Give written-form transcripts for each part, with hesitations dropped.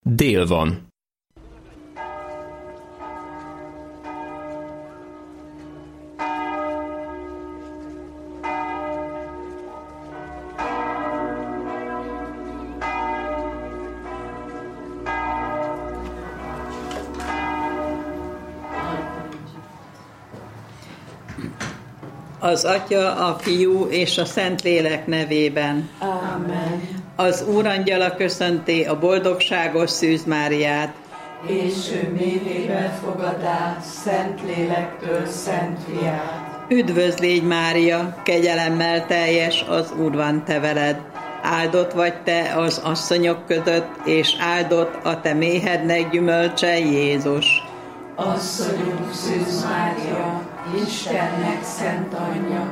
Dél van. Az Atya, a Fiú és a Szentlélek nevében. Amen. Az Úrangyala köszönti a boldogságos Szűz Máriát. És ő méhébe fogadá Szentlélektől Szent Fiát. Üdvözl légy, Mária, kegyelemmel teljes, az Úr van te veled. Áldott vagy te az asszonyok között, és áldott a te méhednek gyümölcse, Jézus. Asszonyunk Szűz Mária, Istennek szent anyja,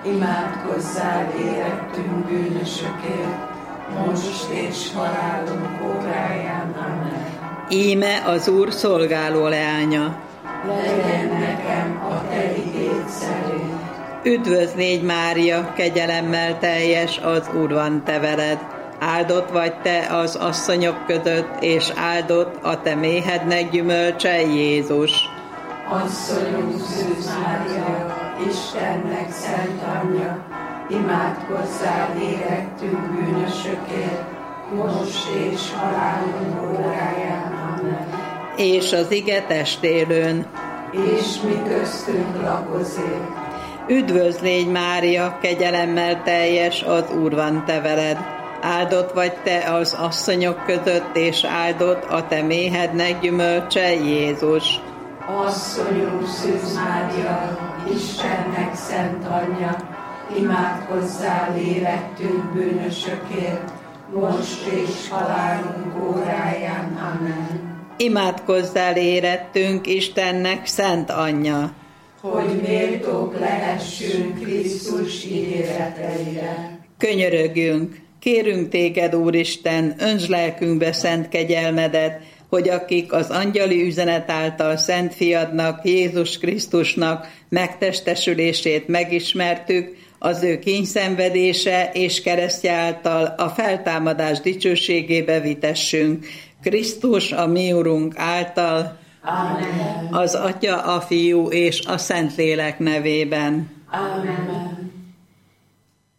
imádkozzál érettünk bűnösökért, most és halálunk óráján. Amen. Íme az Úr szolgáló leánya. Legyen nekem a te igéd szerint. Üdvözl légy, Mária, kegyelemmel teljes, az Úr van te veled. Áldott vagy te az asszonyok között, és áldott a te méhednek gyümölcse, Jézus. Asszonyunk Szűz Mária, Istennek szent anyja, imádkozzál érettünk bűnösökért, most és halálunk óráján. Amen. És az ige testélőn. És mi köztünk lakozik. Üdvözl légy, Mária, kegyelemmel teljes, az Úr van te veled. Áldott vagy te az asszonyok között, és áldott a te méhednek gyümölcse, Jézus. Asszonyunk Szűz Mária, Istennek szent anyja, imádkozzál érettünk bűnösökért, most és halálunk óráján. Amen. Imádkozzál érettünk, Istennek szent anyja, hogy méltók lehessünk Krisztus ígéreteire. Könyörögjünk, kérünk téged, Úristen, öntsd lelkünkbe szent kegyelmedet, hogy akik az angyali üzenet által Szent Fiadnak, Jézus Krisztusnak megtestesülését megismertük, az ő kínyszenvedése és keresztje által a feltámadás dicsőségébe vitessünk. Krisztus, a mi Urunk által, Amen. az Atya, a Fiú és a Szentlélek nevében. Amen.